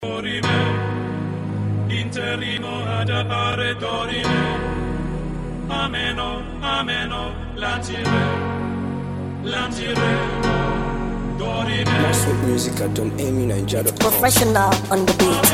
Interrimo ad appare dorime. Ameno, ameno, lanciremo, dorime. More sweet music at AmyNigeria.com. Professional on the beat.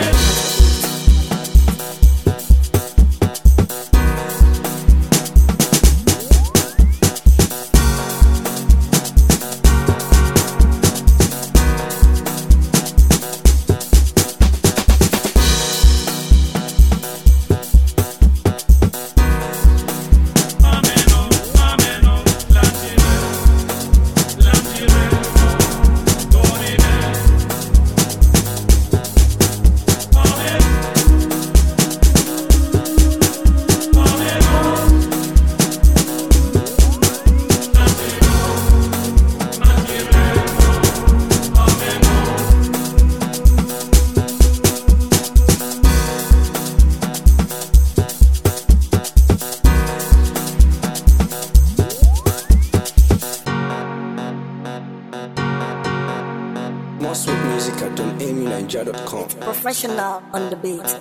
More sweet music at AmyNigeria.com. Professional on the beat.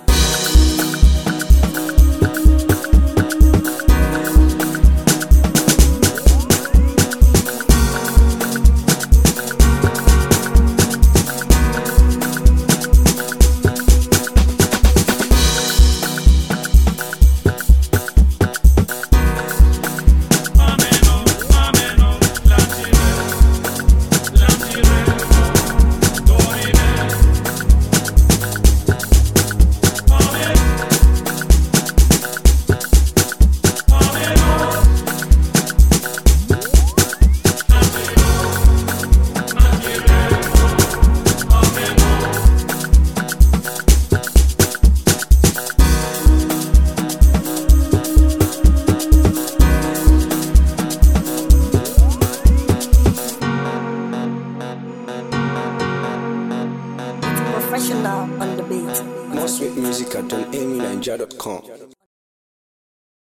Professional on the beat. More sweet music at AmyNigeria.com.